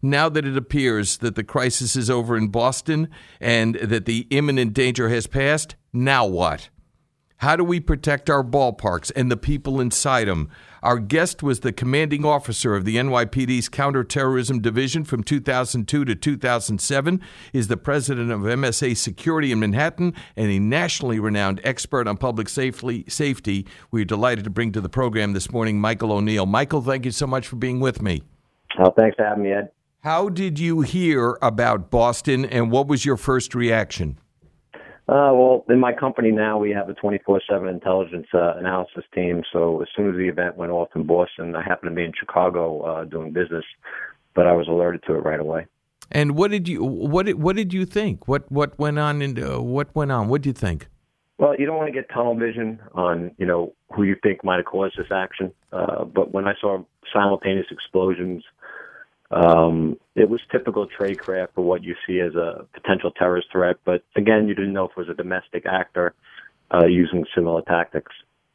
now that it appears that the crisis is over in Boston and that the imminent danger has passed, now what? How do we protect our ballparks and the people inside them? Our guest was the commanding officer of the NYPD's Counterterrorism Division from 2002 to 2007, is the president of MSA Security in Manhattan, and a nationally renowned expert on public safety. We're delighted to bring to the program this morning Michael O'Neill. Michael, thank you so much for being with me. Oh, thanks for having me, Ed. How did you hear about Boston, and what was your first reaction? Well, in my company now, we have a 24/7 intelligence analysis team. So as soon as the event went off in Boston, I happened to be in Chicago doing business, but I was alerted to it right away. And what did you think? What went on? What went on? What did you think? Well, you don't want to get tunnel vision on who you think might have caused this action. But when I saw simultaneous explosions, it was typical tradecraft for what you see as a potential terrorist threat. But again, you didn't know if it was a domestic actor using similar tactics.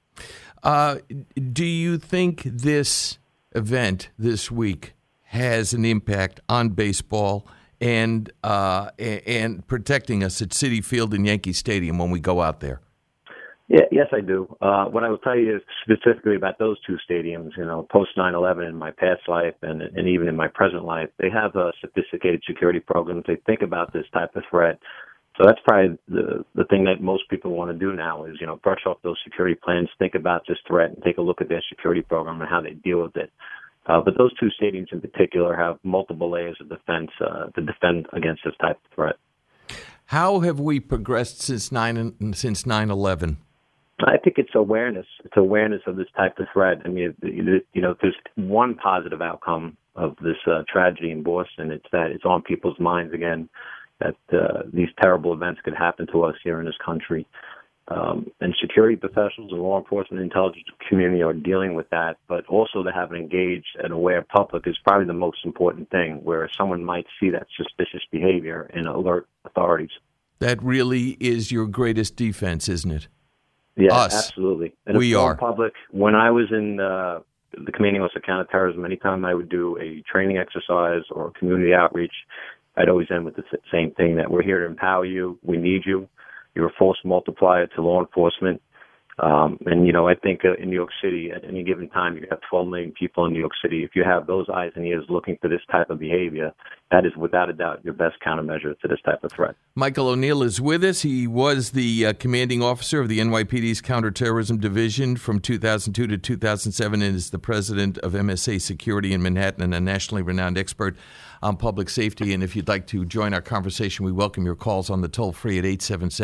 Do you think this event this week has an impact on baseball and protecting us at Citi Field and Yankee Stadium when we go out there? Yeah, yes, I do. What I will tell you is specifically about those two stadiums, post 9/11 in my past life and even in my present life, they have sophisticated security programs. They think about this type of threat. So that's probably the thing that most people want to do now is, brush off those security plans, think about this threat, and take a look at their security program and how they deal with it. But those two stadiums in particular have multiple layers of defense to defend against this type of threat. How have we progressed since 9/11? I think it's awareness. It's awareness of this type of threat. I mean, there's one positive outcome of this tragedy in Boston. It's that it's on people's minds again that these terrible events could happen to us here in this country. And security professionals and law enforcement and intelligence community are dealing with that, but also to have an engaged and aware public is probably the most important thing, where someone might see that suspicious behavior and alert authorities. That really is your greatest defense, isn't it? Yeah, Us. Absolutely. And we are. Public. When I was in the commanding officer of counterterrorism, anytime I would do a training exercise or community outreach, I'd always end with the same thing, that we're here to empower you. We need you. You're a force multiplier to law enforcement. And, I think in New York City, at any given time, you have 12 million people in New York City. If you have those eyes and ears looking for this type of behavior, that is without a doubt your best countermeasure to this type of threat. Michael O'Neill is with us. He was the commanding officer of the NYPD's Counterterrorism Division from 2002 to 2007 and is the president of MSA Security in Manhattan and a nationally renowned expert on public safety. And if you'd like to join our conversation, we welcome your calls on the toll-free at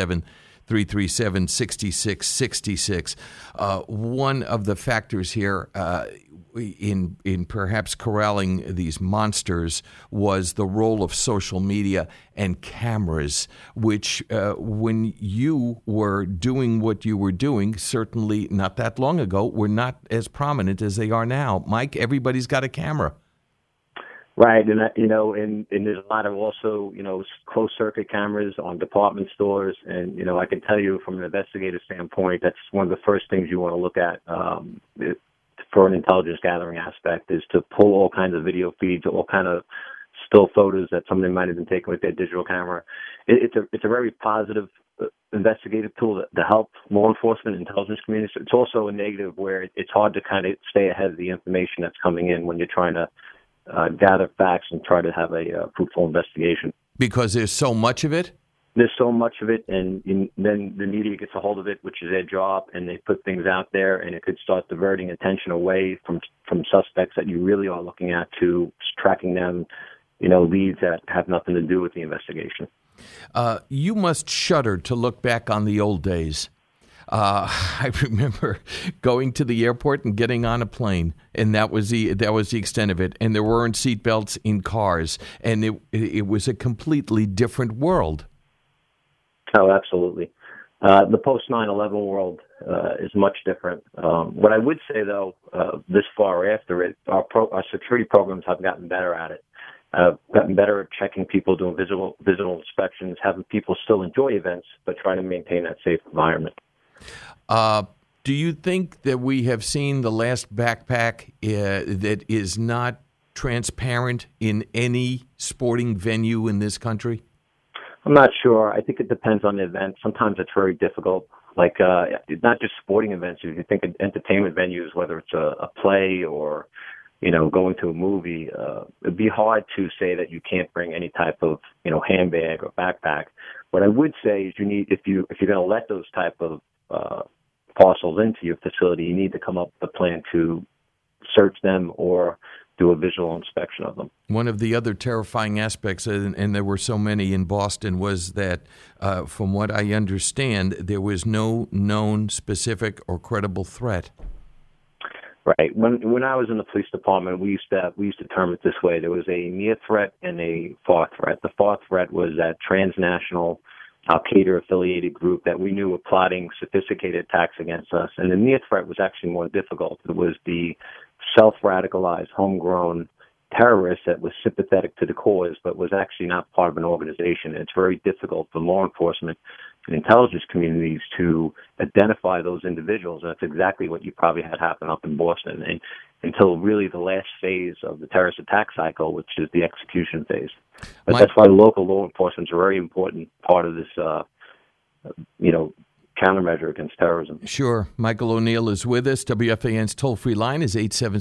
877-337-6666. One of the factors here in perhaps corralling these monsters was the role of social media and cameras, which when you were doing what you were doing, certainly not that long ago, were not as prominent as they are now. Mike, everybody's got a camera. Right, and there's a lot of also, closed circuit cameras on department stores, and I can tell you from an investigative standpoint, that's one of the first things you want to look at for an intelligence gathering aspect, is to pull all kinds of video feeds, all kind of still photos that somebody might have been taking with their digital camera. It's a very positive investigative tool to help law enforcement and intelligence communities. It's also a negative where it's hard to kind of stay ahead of the information that's coming in when you're trying to gather facts and try to have a fruitful investigation. Because there's so much of it? There's so much of it, and then the media gets a hold of it, which is their job, and they put things out there, and it could start diverting attention away from suspects that you really are looking at to tracking them, leads that have nothing to do with the investigation. You must shudder to look back on the old days. I remember going to the airport and getting on a plane, and that was the extent of it. And there weren't seatbelts in cars, and it was a completely different world. Oh, absolutely. The post 9/11 world is much different. What I would say, though, this far after it, our security programs have gotten better at it. Gotten better at checking people, doing visual inspections, having people still enjoy events, but try to maintain that safe environment. Do you think that we have seen the last backpack that is not transparent in any sporting venue in this country? I'm not sure. I think it depends on the event. Sometimes it's very difficult. Like not just sporting events. If you think of entertainment venues, whether it's a play or going to a movie, it'd be hard to say that you can't bring any type of handbag or backpack. What I would say is if you're going to let those type of parcels into your facility, you need to come up with a plan to search them or do a visual inspection of them. One of the other terrifying aspects, and there were so many in Boston, was that, from what I understand, there was no known specific or credible threat. Right. When I was in the police department, we used to term it this way: there was a near threat and a far threat. The far threat was that transnational Al-Qaeda affiliated group that we knew were plotting sophisticated attacks against us, and the near threat was actually more difficult. It was the self-radicalized, homegrown terrorist that was sympathetic to the cause, but was actually not part of an organization. And it's very difficult for law enforcement and intelligence communities to identify those individuals. And that's exactly what you probably had happen up in Boston, and until really the last phase of the terrorist attack cycle, which is the execution phase. But that's why local law enforcement is a very important part of this, countermeasure against terrorism. Sure. Michael O'Neill is with us. WFAN's toll-free line is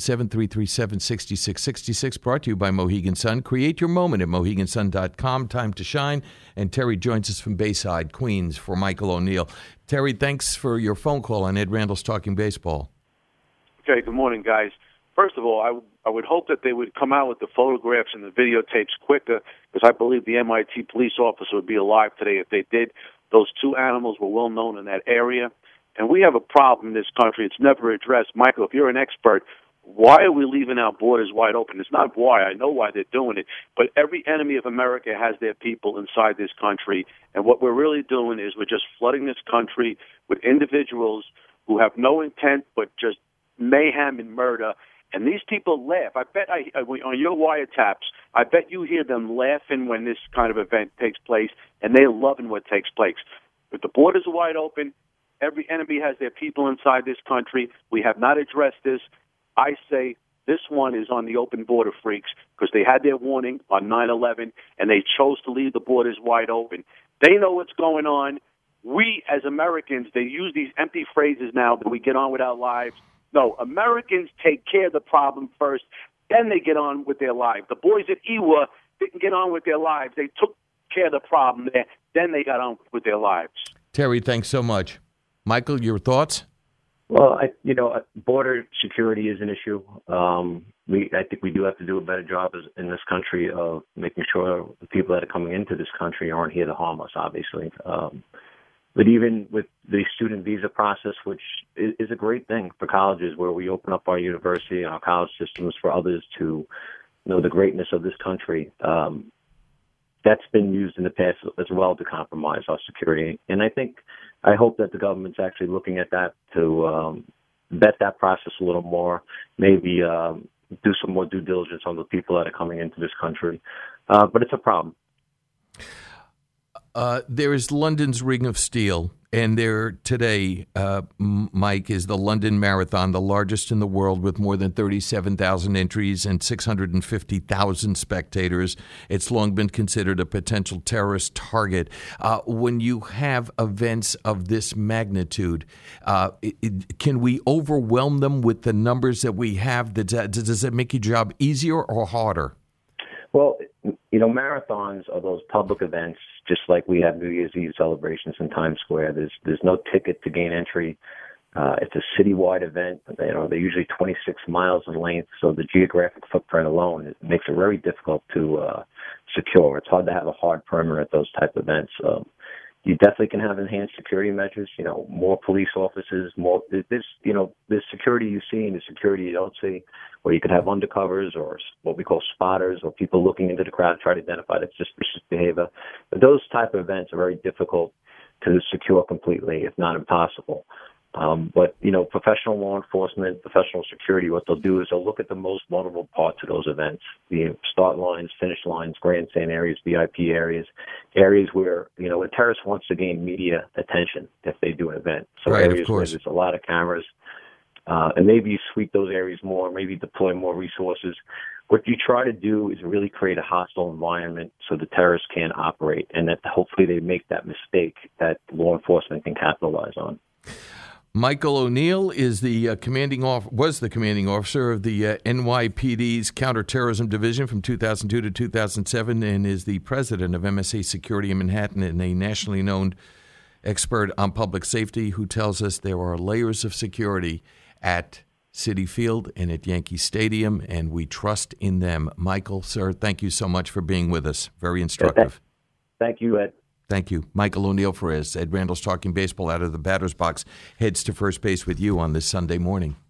877-337-6666, brought to you by Mohegan Sun. Create your moment at mohegansun.com. Time to shine. And Terry joins us from Bayside, Queens, for Michael O'Neill. Terry, thanks for your phone call on Ed Randall's Talking Baseball. Okay, good morning, guys. First of all, I would hope that they would come out with the photographs and the videotapes quicker, because I believe the MIT police officer would be alive today if they did. Those two animals were well known in that area. And we have a problem in this country. It's never addressed. Michael, if you're an expert, why are we leaving our borders wide open? It's not why. I know why they're doing it. But every enemy of America has their people inside this country. And what we're really doing is we're just flooding this country with individuals who have no intent but just mayhem and murder. And these people laugh. I bet on your wiretaps, I bet you hear them laughing when this kind of event takes place, and they're loving what takes place. But the borders are wide open. Every enemy has their people inside this country. We have not addressed this. I say this one is on the open border freaks, because they had their warning on 9/11, and they chose to leave the borders wide open. They know what's going on. We, as Americans, they use these empty phrases now that we get on with our lives. No, Americans take care of the problem first, then they get on with their lives. The boys at Ewa didn't get on with their lives. They took care of the problem there, then they got on with their lives. Terry, thanks so much. Michael, your thoughts? Well, border security is an issue. I think we do have to do a better job in this country of making sure the people that are coming into this country aren't here to harm us, obviously. But even with the student visa process, which is a great thing for colleges, where we open up our university and our college systems for others to know the greatness of this country, that's been used in the past as well to compromise our security. And I hope that the government's actually looking at that to vet that process a little more, maybe do some more due diligence on the people that are coming into this country. But it's a problem. There is London's Ring of Steel, and there today, Mike, is the London Marathon, the largest in the world, with more than 37,000 entries and 650,000 spectators. It's long been considered a potential terrorist target. When you have events of this magnitude, can we overwhelm them with the numbers that we have? Does that make your job easier or harder? Well, marathons are those public events, just like we have New Year's Eve celebrations in Times Square. There's no ticket to gain entry. It's a citywide event. They're usually 26 miles in length, so the geographic footprint alone makes it very difficult to secure. It's hard to have a hard perimeter at those type of events. You definitely can have enhanced security measures, more police officers, more, there's security you see and the security you don't see, where you could have undercovers or what we call spotters, or people looking into the crowd try to identify that suspicious behavior. But those type of events are very difficult to secure completely, if not impossible. But professional law enforcement, professional security, what they'll do is they'll look at the most vulnerable parts of those events, the start lines, finish lines, grandstand areas, VIP areas where, a terrorist wants to gain media attention if they do an event. So right, areas where there's a lot of cameras, and maybe you sweep those areas more, maybe deploy more resources. what you try to do is really create a hostile environment so the terrorists can't operate, and that hopefully they make that mistake that law enforcement can capitalize on. Michael O'Neill is the was the commanding officer of the NYPD's Counterterrorism Division from 2002 to 2007, and is the president of MSA Security in Manhattan, and a nationally known expert on public safety who tells us there are layers of security at Citi Field and at Yankee Stadium, and we trust in them. Michael, sir, thank you so much for being with us. Very instructive. Thank you, Ed. Thank you. Michael O'Neill for us. Ed Randall's Talking Baseball out of the batter's box heads to first base with you on this Sunday morning.